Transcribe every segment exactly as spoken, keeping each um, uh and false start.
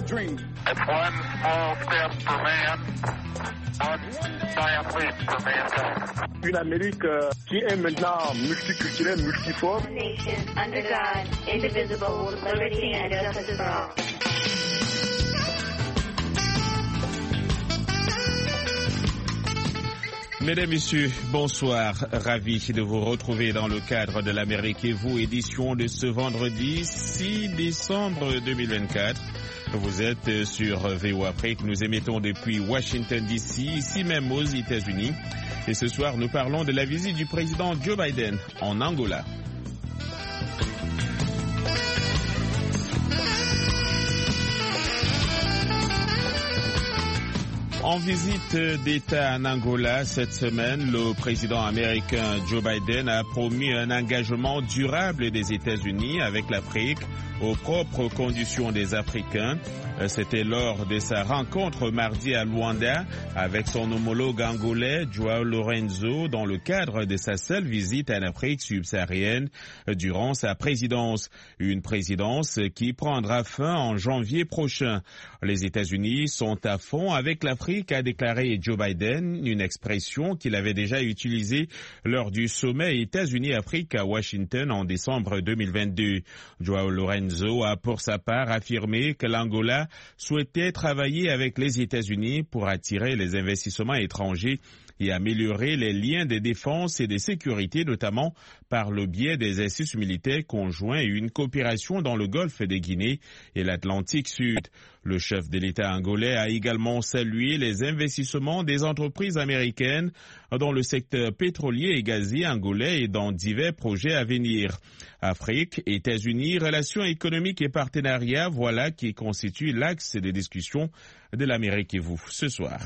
dream. It's one small step for man, one giant leap for mankind. Une Amérique euh, qui est maintenant multiculturelle, multiforme. One nation, under God, indivisible, with liberty and justice for all. Mesdames, Messieurs, bonsoir. Ravi de vous retrouver dans le cadre de l'Amérique et vous, édition de ce vendredi six décembre deux mille vingt-quatre. Vous êtes sur V O Afrique. Nous émettons depuis Washington D C, ici même aux États-Unis. Et ce soir, nous parlons de la visite du président Joe Biden en Angola. En visite d'État en Angola cette semaine, le président américain Joe Biden a promis un engagement durable des États-Unis avec l'Afrique aux propres conditions des Africains. C'était lors de sa rencontre mardi à Luanda avec son homologue angolais João Lourenço dans le cadre de sa seule visite en Afrique subsaharienne durant sa présidence. Une présidence qui prendra fin en janvier prochain. Les États-Unis sont à fond avec l'Afrique, a déclaré Joe Biden, une expression qu'il avait déjà utilisée lors du sommet États-Unis-Afrique à Washington en décembre deux mille vingt-deux. João Lourenço a pour sa part affirmé que l'Angola souhaitait travailler avec les États-Unis pour attirer les investissements étrangers et améliorer les liens de défense et de sécurité, notamment par le biais des exercices militaires conjoints et une coopération dans le golfe de Guinée et l'Atlantique Sud. Le chef de l'État angolais a également salué les investissements des entreprises américaines dans le secteur pétrolier et gazier angolais et dans divers projets à venir. Afrique, États-Unis, relations économiques et partenariats, voilà qui constitue l'axe des discussions de l'Amérique et vous ce soir.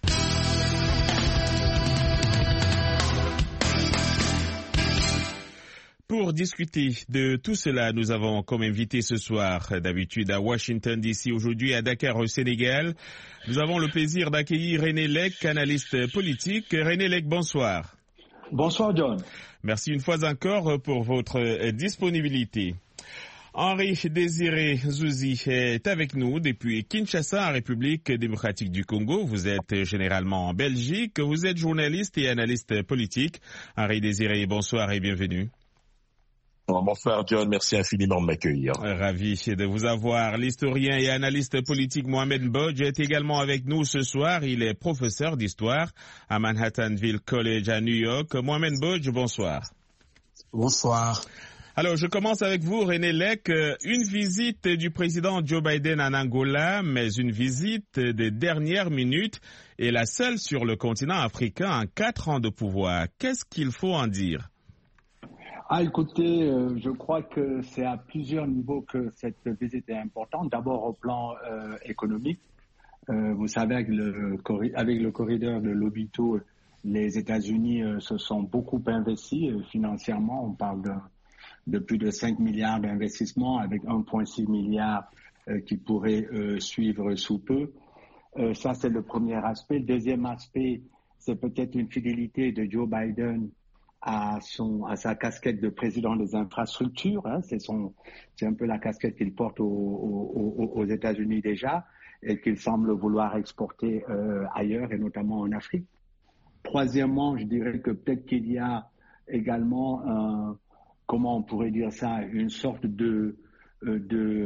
Pour discuter de tout cela, nous avons comme invité ce soir, d'habitude à Washington D C, aujourd'hui à Dakar au Sénégal. Nous avons le plaisir d'accueillir René Lec, analyste politique. René Lec, bonsoir. Bonsoir John. Merci une fois encore pour votre disponibilité. Henri Désiré Zouzi est avec nous depuis Kinshasa, en République démocratique du Congo. Vous êtes généralement en Belgique. Vous êtes journaliste et analyste politique. Henri Désiré, bonsoir et bienvenue. Bonsoir John, merci infiniment de m'accueillir. Ravi de vous avoir. L'historien et analyste politique Mohamed Mbodj est également avec nous ce soir. Il est professeur d'histoire à Manhattanville College à New York. Mohamed Mbodj, bonsoir. Bonsoir. Alors, je commence avec vous, René Lec. Une visite du président Joe Biden en Angola, mais une visite de dernière minute et la seule sur le continent africain en quatre ans de pouvoir. Qu'est-ce qu'il faut en dire ? Ah, écoutez, euh, je crois que c'est à plusieurs niveaux que cette visite est importante. D'abord au plan euh, économique. Euh, vous savez, avec le, avec le corridor de Lobito, les États-Unis euh, se sont beaucoup investis euh, financièrement. On parle de, de plus de cinq milliards d'investissements avec un virgule six milliard euh, qui pourraient euh, suivre sous peu. Euh, ça, c'est le premier aspect. Le deuxième aspect, c'est peut-être une fidélité de Joe Biden à son à sa casquette de président des infrastructures, hein, c'est son c'est un peu la casquette qu'il porte aux, aux, aux États-Unis déjà et qu'il semble vouloir exporter euh, ailleurs et notamment en Afrique. Troisièmement, je dirais que peut-être qu'il y a également un, comment on pourrait dire ça, une sorte de de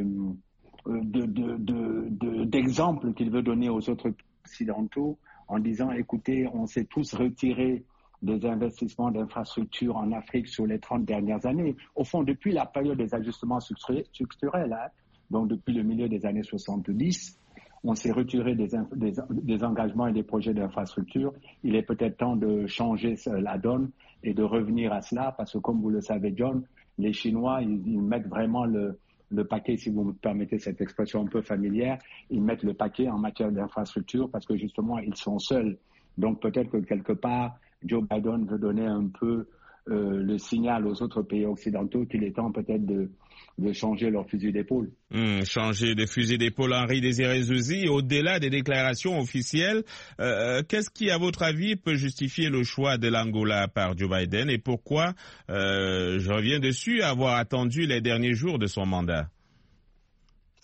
de de, de, de d'exemple qu'il veut donner aux autres occidentaux en disant écoutez, on s'est tous retirés des investissements d'infrastructures en Afrique sur les trente dernières années. Au fond, depuis la période des ajustements structurels, hein, donc depuis le milieu des années soixante-dix, on s'est retiré des, des, des engagements et des projets d'infrastructure. Il est peut-être temps de changer la donne et de revenir à cela parce que, comme vous le savez, John, les Chinois, ils, ils mettent vraiment le, le paquet, si vous me permettez cette expression un peu familière, ils mettent le paquet en matière d'infrastructure parce que, justement, ils sont seuls. Donc, peut-être que quelque part, Joe Biden veut donner un peu euh, le signal aux autres pays occidentaux qu'il est temps peut-être de, de changer leur fusil d'épaule. Mmh, changer de fusil d'épaule, Henri Désiré Zouzi. Au-delà des déclarations officielles, euh, qu'est-ce qui, à votre avis, peut justifier le choix de l'Angola par Joe Biden et pourquoi, euh, je reviens dessus, avoir attendu les derniers jours de son mandat?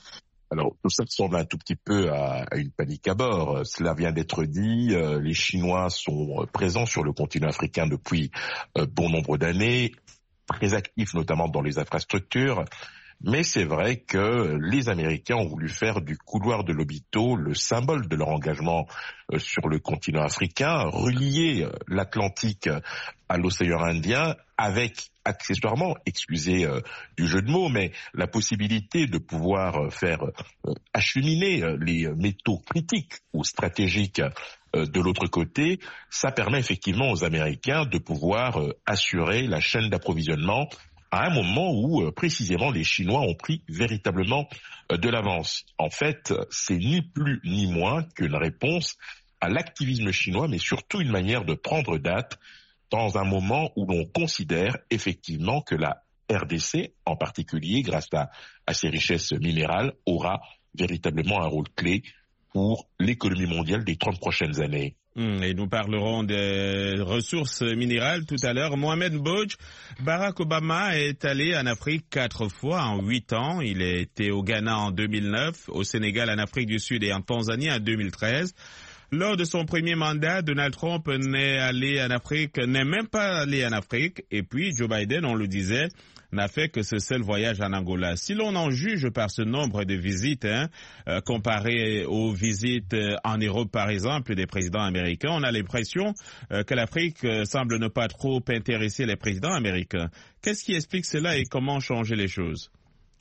Alors, tout ça ressemble un tout petit peu à, à une panique à bord. Cela vient d'être dit, euh, les Chinois sont présents sur le continent africain depuis euh, bon nombre d'années, très actifs notamment dans les infrastructures. Mais c'est vrai que les Américains ont voulu faire du couloir de Lobito le symbole de leur engagement sur le continent africain, relier l'Atlantique à l'océan Indien avec accessoirement, excusez euh, du jeu de mots, mais la possibilité de pouvoir faire euh, acheminer les métaux critiques ou stratégiques euh, de l'autre côté. Ça permet effectivement aux Américains de pouvoir euh, assurer la chaîne d'approvisionnement à un moment où, euh, précisément, les Chinois ont pris véritablement euh, de l'avance. En fait, c'est ni plus ni moins qu'une réponse à l'activisme chinois, mais surtout une manière de prendre date dans un moment où l'on considère effectivement que la R D C, en particulier, grâce à, à ses richesses minérales, aura véritablement un rôle clé pour l'économie mondiale des trente prochaines années. Et nous parlerons des ressources minérales tout à l'heure. Mohamed Bouch, Barack Obama est allé en Afrique quatre fois en huit ans. Il a été au Ghana en deux mille neuf, au Sénégal, en Afrique du Sud et en Tanzanie en deux mille treize. Lors de son premier mandat, Donald Trump n'est allé en Afrique, n'est même pas allé en Afrique. Et puis Joe Biden, on le disait, n'a fait que ce seul voyage en Angola. Si l'on en juge par ce nombre de visites, hein, euh, comparé aux visites euh, en Europe par exemple des présidents américains, on a l'impression euh, que l'Afrique euh, semble ne pas trop intéresser les présidents américains. Qu'est-ce qui explique cela et comment changer les choses?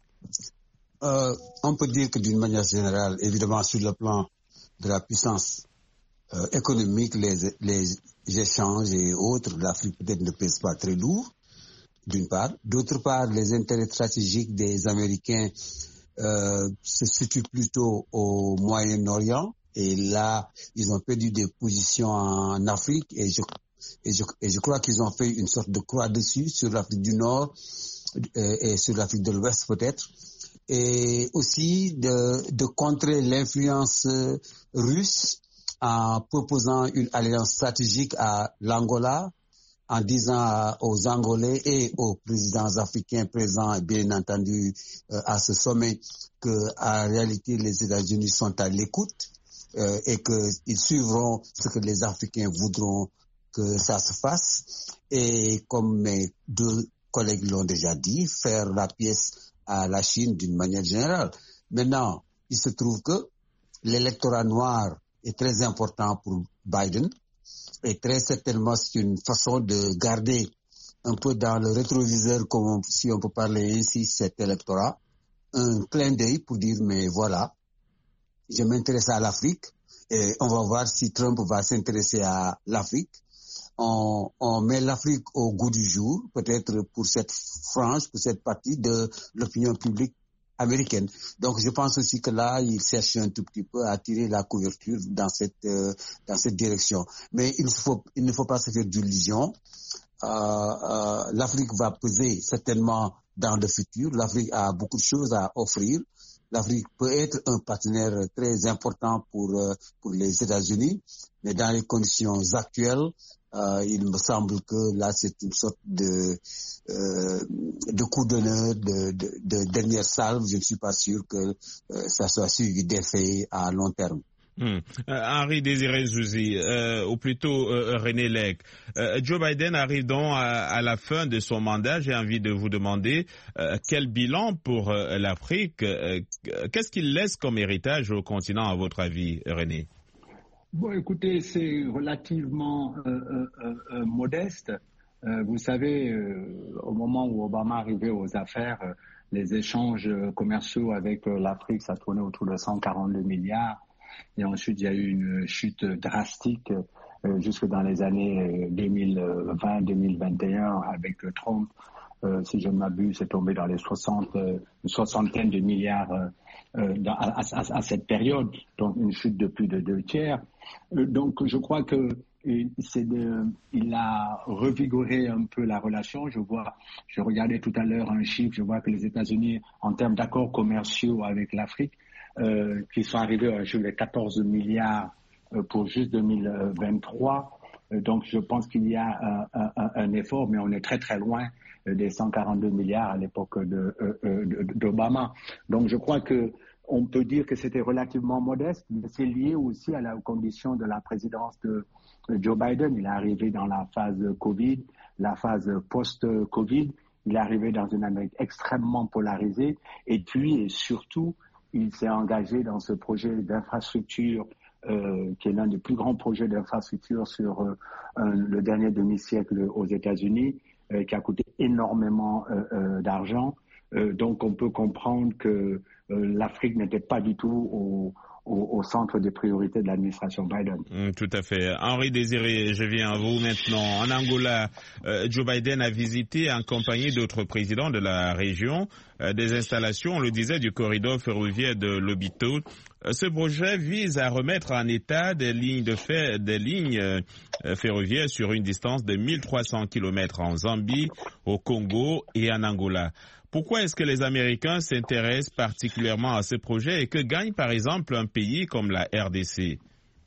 euh, On peut dire que d'une manière générale, évidemment sur le plan de la puissance euh, économique, les, les échanges et autres, l'Afrique peut-être ne pèse pas très lourd. D'une part. D'autre part, les intérêts stratégiques des Américains euh, se situent plutôt au Moyen-Orient. Et là, ils ont perdu des positions en Afrique. Et je, et je, et je crois qu'ils ont fait une sorte de croix dessus sur l'Afrique du Nord euh, et sur l'Afrique de l'Ouest peut-être. Et aussi de, de contrer l'influence russe en proposant une alliance stratégique à l'Angola, en disant aux Angolais et aux présidents africains présents, bien entendu, euh, à ce sommet, que en réalité les États-Unis sont à l'écoute euh, et qu'ils suivront ce que les Africains voudront que ça se fasse. Et comme mes deux collègues l'ont déjà dit, faire la pièce à la Chine d'une manière générale. Maintenant, il se trouve que l'électorat noir est très important pour Biden. Et très certainement, c'est une façon de garder un peu dans le rétroviseur, comme on, si on peut parler ainsi, cet électorat. Un clin d'œil pour dire, mais voilà, je m'intéresse à l'Afrique et on va voir si Trump va s'intéresser à l'Afrique. On, on met l'Afrique au goût du jour, peut-être pour cette frange, pour cette partie de l'opinion publique américaine. Donc je pense aussi que là, il cherche un tout petit peu à tirer la couverture dans cette euh, dans cette direction. Mais il faut il ne faut pas se faire d'illusions. Euh, euh, L'Afrique va peser certainement dans le futur. L'Afrique a beaucoup de choses à offrir. L'Afrique peut être un partenaire très important pour euh, pour les États-Unis, mais dans les conditions actuelles, euh, il me semble que là c'est une sorte de euh, de coup d'honneur, de, de, de dernière salve. Je ne suis pas sûr que euh, ça soit suivi d'effet à long terme. Hum. Euh, Henri Désiré Zouzi, euh, ou plutôt euh, René Lec, euh, Joe Biden arrive donc à, à la fin de son mandat. J'ai envie de vous demander euh, quel bilan pour euh, l'Afrique, euh, qu'est-ce qu'il laisse comme héritage au continent à votre avis, René? Bon, écoutez, c'est relativement euh, euh, euh, modeste. Euh, vous savez, euh, au moment où Obama arrivait aux affaires, euh, les échanges commerciaux avec euh, l'Afrique, ça tournait autour de cent quarante-deux milliards. Et ensuite, il y a eu une chute drastique euh, jusque dans les années deux mille vingt deux mille vingt et un avec euh, Trump. Euh, si je ne m'abuse, c'est tombé dans les soixante, euh, une soixantaine de milliards euh, euh, dans, à, à, à cette période, donc une chute de plus de deux tiers. Euh, donc, je crois que c'est de, il a revigoré un peu la relation. Je vois, je regardais tout à l'heure un chiffre, je vois que les États-Unis, en termes d'accords commerciaux avec l'Afrique, euh, qui sont arrivés à un chiffre de quatorze milliards euh, pour juste deux mille vingt-trois. Euh, donc, je pense qu'il y a un, un, un effort, mais on est très très loin des cent quarante-deux milliards à l'époque de, euh, de, d'Obama. Donc, je crois que on peut dire que c'était relativement modeste, mais c'est lié aussi à la condition de la présidence de Joe Biden. Il est arrivé dans la phase Covid, la phase post-Covid. Il est arrivé dans une Amérique extrêmement polarisée. Et puis, et surtout, il s'est engagé dans ce projet d'infrastructure euh, qui est l'un des plus grands projets d'infrastructure sur euh, un, le dernier demi-siècle aux États-Unis, euh, qui a coûté énormément euh, euh, d'argent. Euh, donc, on peut comprendre que euh, l'Afrique n'était pas du tout au, au, au centre des priorités de l'administration Biden. Mm, tout à fait. Henri Désiré, je viens à vous maintenant. En Angola, euh, Joe Biden a visité en compagnie d'autres présidents de la région euh, des installations, on le disait, du corridor ferroviaire de Lobito. Euh, ce projet vise à remettre en état des lignes, de fer, des lignes euh, ferroviaires sur une distance de mille trois cents kilomètres en Zambie, au Congo et en Angola. Pourquoi est-ce que les Américains s'intéressent particulièrement à ce projet et que gagne par exemple un pays comme la R D C?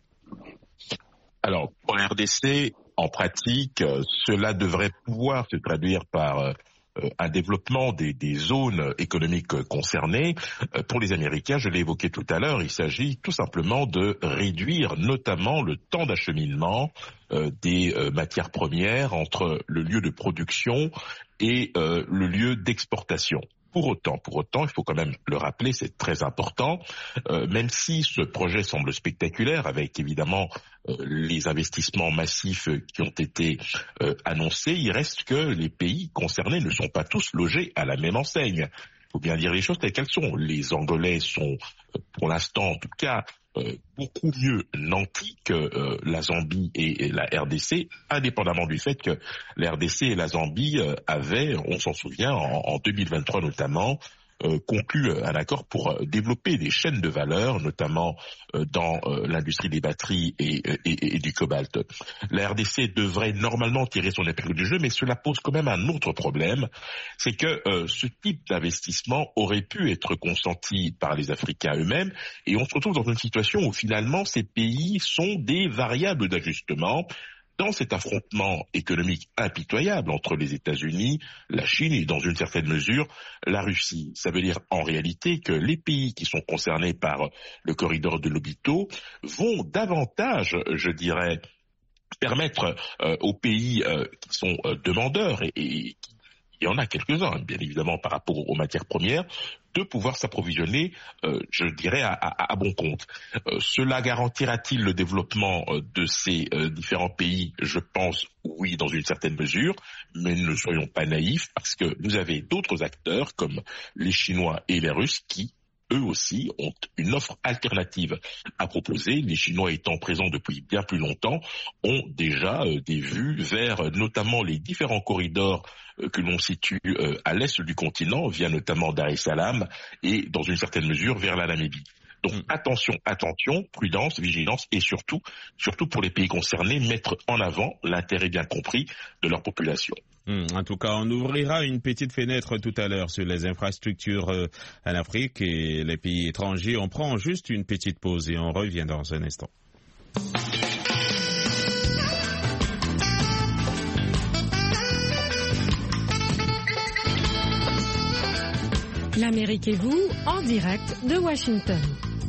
Alors, pour la R D C, en pratique, cela devrait pouvoir se traduire par euh, un développement des, des zones économiques concernées. Pour les Américains, je l'ai évoqué tout à l'heure, il s'agit tout simplement de réduire notamment le temps d'acheminement euh, des euh, matières premières entre le lieu de production et euh, le lieu d'exportation. Pour autant, pour autant, il faut quand même le rappeler, c'est très important, euh, même si ce projet semble spectaculaire, avec évidemment euh, les investissements massifs qui ont été euh, annoncés, il reste que les pays concernés ne sont pas tous logés à la même enseigne. Il faut bien dire les choses telles qu'elles sont. Les Angolais sont, pour l'instant en tout cas, Euh, beaucoup mieux nantis que euh, la Zambie et, et la R D C, indépendamment du fait que la R D C et la Zambie euh, avaient, on s'en souvient, en, en deux mille vingt-trois notamment, euh, conclu un accord pour développer des chaînes de valeur, notamment euh, dans euh, l'industrie des batteries et, et, et du cobalt. La R D C devrait normalement tirer son épingle du jeu, mais cela pose quand même un autre problème, c'est que euh, ce type d'investissement aurait pu être consenti par les Africains eux-mêmes, et on se retrouve dans une situation où finalement ces pays sont des variables d'ajustement dans cet affrontement économique impitoyable entre les États-Unis, la Chine et dans une certaine mesure la Russie. Ça veut dire en réalité que les pays qui sont concernés par le corridor de Lobito vont davantage, je dirais, permettre euh, aux pays euh, qui sont euh, demandeurs, et, et il y en a quelques-uns, bien évidemment, par rapport aux matières premières, de pouvoir s'approvisionner, euh, je dirais, à, à, à bon compte. Euh, cela garantira-t-il le développement euh, de ces euh, différents pays? Je pense oui, dans une certaine mesure, mais ne soyons pas naïfs, parce que vous avez d'autres acteurs, comme les Chinois et les Russes, qui eux aussi ont une offre alternative à proposer. Les Chinois étant présents depuis bien plus longtemps, ont déjà euh, des vues vers euh, notamment les différents corridors euh, que l'on situe euh, à l'est du continent, via notamment Dar es Salaam et dans une certaine mesure vers la Namibie. Donc mmh. attention, attention, prudence, vigilance et surtout, surtout pour les pays concernés, mettre en avant l'intérêt bien compris de leur population. Mmh. En tout cas, on ouvrira une petite fenêtre tout à l'heure sur les infrastructures euh, en Afrique et les pays étrangers. On prend juste une petite pause et on revient dans un instant. L'Amérique et vous, en direct de Washington.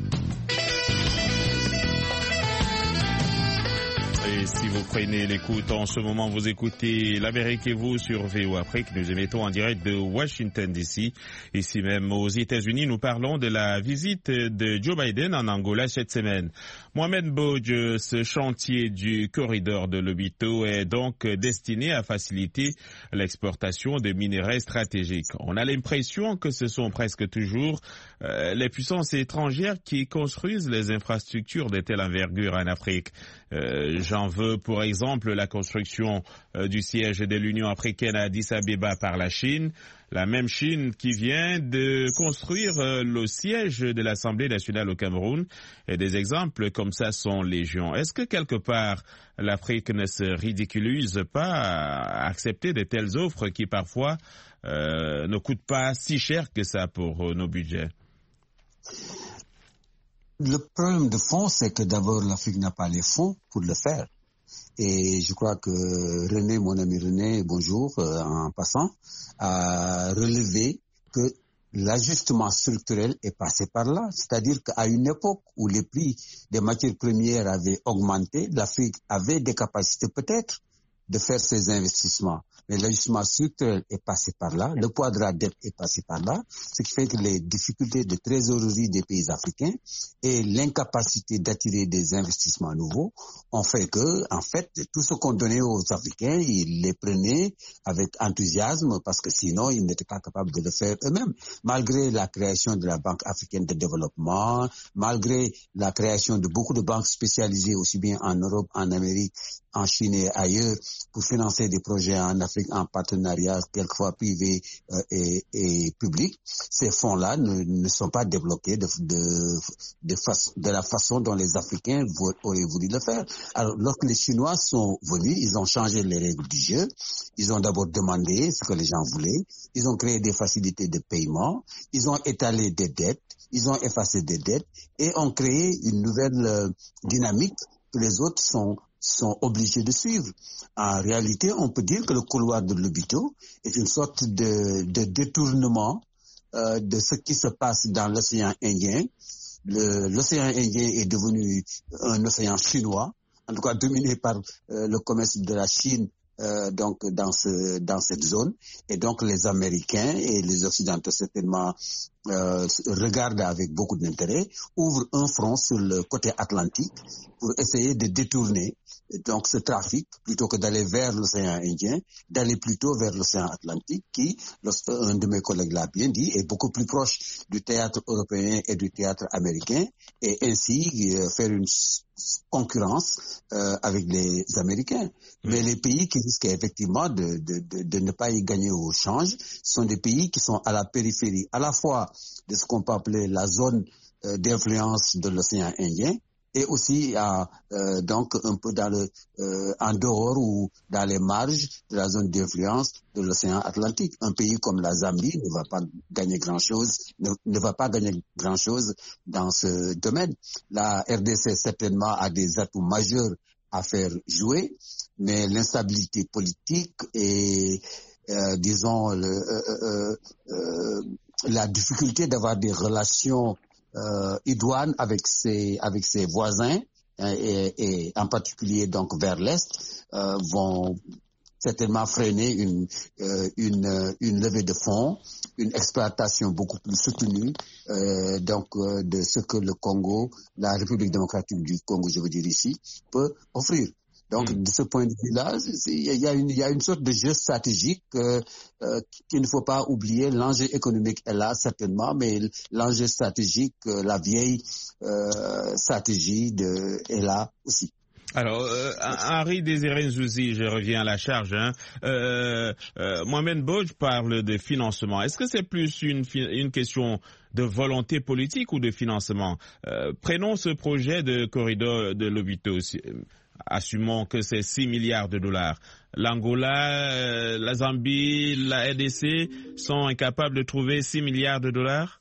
Et si vous prenez l'écoute en ce moment, vous écoutez l'Amérique et vous sur V O Afrique. Nous émettons en direct de Washington D C. Ici même aux États-Unis, nous parlons de la visite de Joe Biden en Angola cette semaine. Mohamed Bouj, ce chantier du corridor de Lobito est donc destiné à faciliter l'exportation de minerais stratégiques. On a l'impression que ce sont presque toujours euh, les puissances étrangères qui construisent les infrastructures de telle envergure en Afrique. Euh, J'en veux pour exemple la construction euh, du siège de l'Union africaine à Addis Abeba par la Chine, la même Chine qui vient de construire euh, le siège de l'Assemblée nationale au Cameroun. Et des exemples comme ça sont légion. Est-ce que quelque part l'Afrique ne se ridiculise pas à accepter de telles offres qui parfois euh, ne coûtent pas si cher que ça pour euh, nos budgets? Le problème de fond, c'est que d'abord, l'Afrique n'a pas les fonds pour le faire. Et je crois que René, mon ami René, bonjour, euh, en passant, a relevé que l'ajustement structurel est passé par là. C'est-à-dire qu'à une époque où les prix des matières premières avaient augmenté, l'Afrique avait des capacités peut-être de faire ces investissements. Mais l'ajustement structurel est passé par là, le poids de la dette est passé par là, ce qui fait que les difficultés de trésorerie des pays africains et l'incapacité d'attirer des investissements nouveaux ont fait que, en fait, tout ce qu'on donnait aux Africains, ils les prenaient avec enthousiasme parce que sinon, ils n'étaient pas capables de le faire eux-mêmes. Malgré la création de la Banque africaine de développement, malgré la création de beaucoup de banques spécialisées aussi bien en Europe, en Amérique, en Chine et ailleurs pour financer des projets en Afrique en partenariat, quelquefois privé euh, et, et public, ces fonds-là ne, ne sont pas débloqués de, de, de, fa- de la façon dont les Africains vou- auraient voulu le faire. Alors, lorsque les Chinois sont venus, ils ont changé les règles du jeu. Ils ont d'abord demandé ce que les gens voulaient. Ils ont créé des facilités de paiement. Ils ont étalé des dettes. Ils ont effacé des dettes et ont créé une nouvelle euh, dynamique que les autres sont sont obligés de suivre. En réalité, on peut dire que le couloir de Lobito est une sorte de, de détournement euh, de ce qui se passe dans l'océan Indien. Le, l'océan Indien est devenu un océan chinois, en tout cas dominé par euh, le commerce de la Chine euh, donc dans ce dans cette zone. Et donc les Américains et les Occidentaux certainement euh, regardent avec beaucoup d'intérêt, ouvrent un front sur le côté atlantique pour essayer de détourner donc ce trafic, plutôt que d'aller vers l'océan Indien, d'aller plutôt vers l'océan Atlantique, qui, un de mes collègues l'a bien dit, est beaucoup plus proche du théâtre européen et du théâtre américain, et ainsi euh, faire une concurrence euh, avec les Américains. Mais les pays qui risquent effectivement de, de, de, de ne pas y gagner au change sont des pays qui sont à la périphérie, à la fois de ce qu'on peut appeler la zone euh, d'influence de l'océan Indien, et aussi à, euh, donc un peu dans le, euh, en dehors ou dans les marges de la zone d'influence de l'océan Atlantique. Un pays comme la Zambie ne va pas gagner grand-chose, ne, ne va pas gagner grand-chose dans ce domaine. La R D C certainement a des atouts majeurs à faire jouer, mais l'instabilité politique et euh, disons le, euh, euh, euh, la difficulté d'avoir des relations Euh, idoine avec ses avec ses voisins euh, et, et en particulier donc vers l'est euh, vont certainement freiner une euh, une une levée de fonds, une exploitation beaucoup plus soutenue euh, donc euh, de ce que le Congo, la République démocratique du Congo, je veux dire ici, peut offrir. Donc, de ce point de vue-là, il y a une, il y a une sorte de jeu stratégique euh, euh, qu'il ne faut pas oublier. L'enjeu économique est là, certainement, mais l'enjeu stratégique, euh, la vieille euh, stratégie de, est là aussi. Alors, euh, Henri Désiré Nzouzi, je reviens à la charge. Hein. Euh, euh, Mohamed Bojj parle de financement. Est-ce que c'est plus une, une question de volonté politique ou de financement? euh, Prenons ce projet de corridor de Lobito. Assumons que c'est six milliards de dollars. L'Angola, euh, la Zambie, la R D C sont incapables de trouver six milliards de dollars?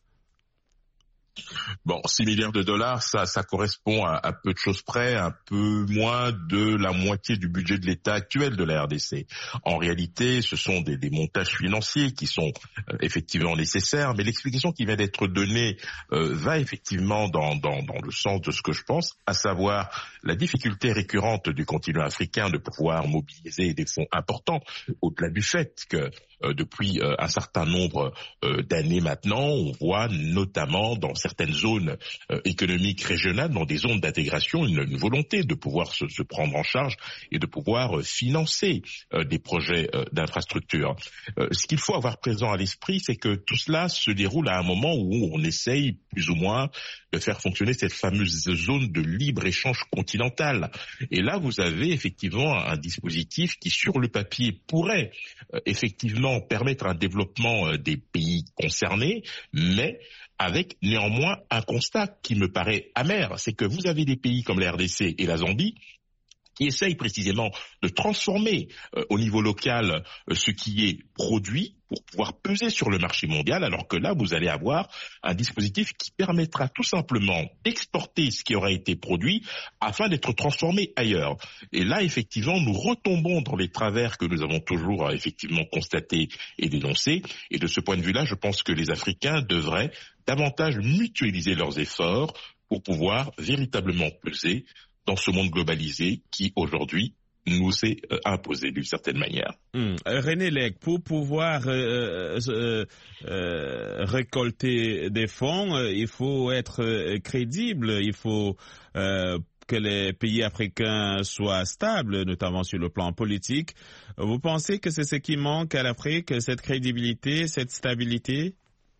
Bon, six milliards de dollars, ça, ça correspond à, à peu de choses près, un peu moins de la moitié du budget de l'État actuel de la R D C. En réalité, ce sont des, des montages financiers qui sont euh, effectivement nécessaires, mais l'explication qui vient d'être donnée euh, va effectivement dans, dans, dans le sens de ce que je pense, à savoir la difficulté récurrente du continent africain de pouvoir mobiliser des fonds importants, au-delà du fait que euh, depuis euh, un certain nombre euh, d'années maintenant, on voit notamment dans certaines zones euh, économiques régionales, dans des zones d'intégration, une, une volonté de pouvoir se, se prendre en charge et de pouvoir euh, financer euh, des projets euh, d'infrastructure. Euh, ce qu'il faut avoir présent à l'esprit, c'est que tout cela se déroule à un moment où on essaye plus ou moins de faire fonctionner cette fameuse zone de libre-échange continental. Et là, vous avez effectivement un dispositif qui, sur le papier, pourrait euh, effectivement permettre un développement euh, des pays concernés, mais avec néanmoins un constat qui me paraît amer, c'est que vous avez des pays comme la R D C et la Zambie qui essayent précisément de transformer euh, au niveau local euh, ce qui est produit pour pouvoir peser sur le marché mondial, alors que là, vous allez avoir un dispositif qui permettra tout simplement d'exporter ce qui aura été produit afin d'être transformé ailleurs. Et là, effectivement, nous retombons dans les travers que nous avons toujours euh, effectivement constatés et dénoncés. Et de ce point de vue-là, je pense que les Africains devraient davantage mutualiser leurs efforts pour pouvoir véritablement peser dans ce monde globalisé qui, aujourd'hui, nous est euh, imposé d'une certaine manière. Mmh. René Lec, pour pouvoir euh, euh, euh, récolter des fonds, euh, il faut être euh, crédible, il faut euh, que les pays africains soient stables, notamment sur le plan politique. Vous pensez que c'est ce qui manque à l'Afrique, cette crédibilité, cette stabilité?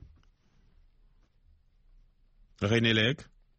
René Lec?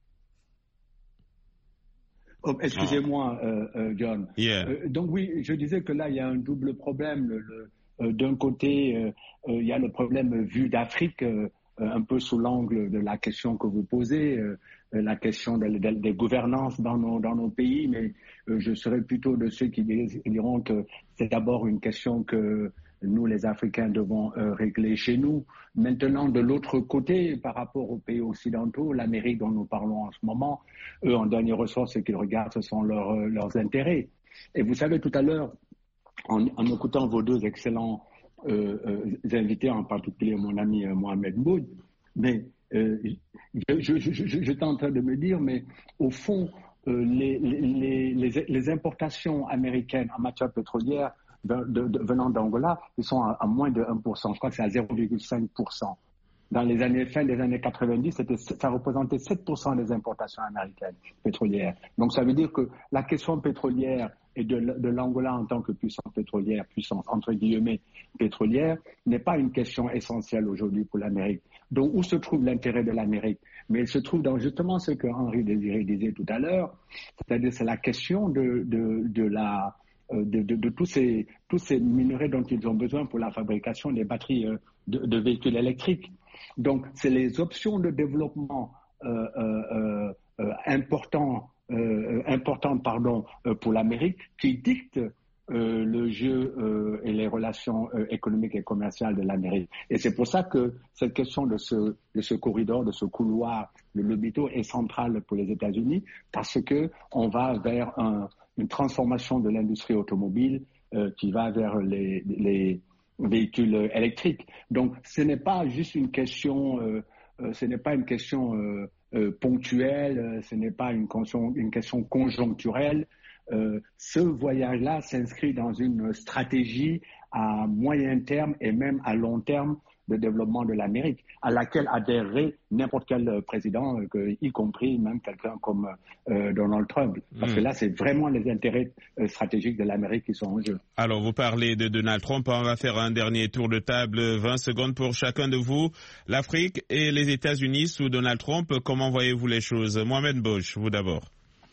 Oh, excusez-moi, euh, euh, John. Yeah. Euh, donc oui, je disais que là, il y a un double problème. Le, le, euh, d'un côté, euh, euh, il y a le problème vu d'Afrique, euh, un peu sous l'angle de la question que vous posez, euh, la question de, de, des gouvernances dans nos, dans nos pays, mais euh, je serais plutôt de ceux qui diront que c'est d'abord une question que nous, les Africains, devons euh, régler chez nous. Maintenant, de l'autre côté, par rapport aux pays occidentaux, l'Amérique dont nous parlons en ce moment, eux, en dernier ressort, ce qu'ils regardent, ce sont leurs, euh, leurs intérêts. Et vous savez, tout à l'heure, en, en écoutant vos deux excellents euh, euh, invités, en particulier mon ami euh, Mohamed Boud, mais euh, je, je, je, j'étais en train de me dire, mais au fond, euh, les, les, les, les importations américaines en matière pétrolière De, de, de, venant d'Angola, ils sont à, à moins de un pour cent. Je crois que c'est à zéro virgule cinq pour cent. Dans les années, fin des années quatre-vingt-dix, c'était, ça représentait sept pour cent des importations américaines pétrolières. Donc ça veut dire que la question pétrolière et de, de l'Angola en tant que puissance pétrolière, puissance entre guillemets pétrolière, n'est pas une question essentielle aujourd'hui pour l'Amérique. Donc où se trouve l'intérêt de l'Amérique? Mais il se trouve dans justement ce que Henri Désiré disait tout à l'heure, c'est-à-dire c'est la question de, de, de la... De, de, de tous ces, tous ces minerais dont ils ont besoin pour la fabrication des batteries euh, de, de véhicules électriques. Donc, c'est les options de développement euh, euh, euh, importants, euh, importantes pardon, euh, pour l'Amérique qui dictent euh, le jeu euh, et les relations euh, économiques et commerciales de l'Amérique. Et c'est pour ça que cette question de ce, de ce corridor, de ce couloir, le Lobito est centrale pour les États-Unis parce que on va vers un une transformation de l'industrie automobile euh, qui va vers les, les véhicules électriques. Donc, ce n'est pas juste une question, euh, euh, ce n'est pas une question euh, euh, ponctuelle, euh, ce n'est pas une question, une question conjoncturelle. Euh, ce voyage-là s'inscrit dans une stratégie à moyen terme et même à long terme de développement de l'Amérique, à laquelle adhérerait n'importe quel président, euh, y compris même quelqu'un comme euh, Donald Trump. Parce mmh. que là, c'est vraiment les intérêts euh, stratégiques de l'Amérique qui sont en jeu. Alors, vous parlez de Donald Trump. On va faire un dernier tour de table, vingt secondes pour chacun de vous. L'Afrique et les États-Unis sous Donald Trump, comment voyez-vous les choses? Mohamed Bosch, vous d'abord.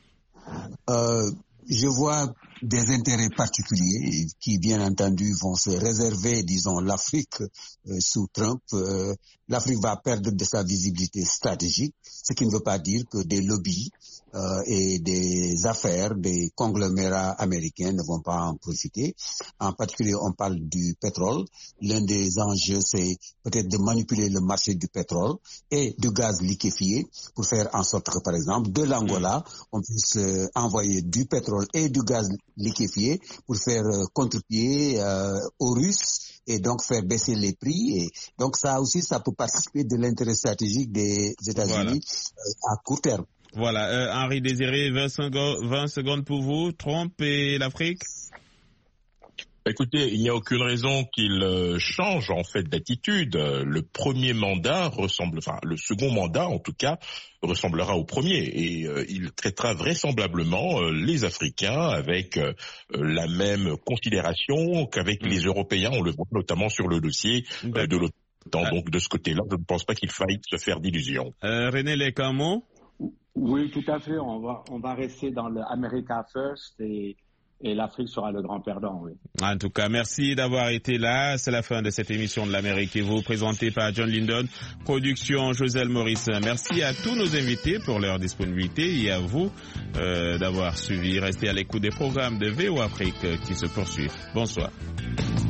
Euh, je vois des intérêts particuliers qui, bien entendu, vont se réserver, disons, l'Afrique euh, sous Trump. Euh, L'Afrique va perdre de sa visibilité stratégique, ce qui ne veut pas dire que des lobbies euh, et des affaires, des conglomérats américains ne vont pas en profiter. En particulier, on parle du pétrole. L'un des enjeux, c'est peut-être de manipuler le marché du pétrole et du gaz liquéfié pour faire en sorte que, par exemple, de l'Angola, on puisse euh, envoyer du pétrole et du gaz liquéfié pour faire euh, contre-pied euh, aux Russes et donc faire baisser les prix. Et donc ça aussi, ça peut participer de l'intérêt stratégique des États-Unis voilà. euh, à court terme. Voilà. Euh, Henri Désiré, vingt secondes pour vous. Trump et l'Afrique. Écoutez, il n'y a aucune raison qu'il euh, change en fait d'attitude. Le premier mandat ressemble, enfin le second mandat en tout cas, ressemblera au premier et euh, il traitera vraisemblablement euh, les Africains avec euh, la même considération qu'avec mmh. les Européens. On le voit notamment sur le dossier euh, de l'OTAN. Ah. Donc de ce côté-là, je ne pense pas qu'il faille se faire d'illusions. Euh, René Lec, un mot? Oui, tout à fait. On va, on va rester dans le America First et Et l'Afrique sera le grand perdant, oui. En tout cas, merci d'avoir été là. C'est la fin de cette émission de l'Amérique qui vous présentée par John Lindon, production Joselle Maurice. Merci à tous nos invités pour leur disponibilité et à vous euh, d'avoir suivi. Restez à l'écoute des programmes de V O Afrique qui se poursuivent. Bonsoir.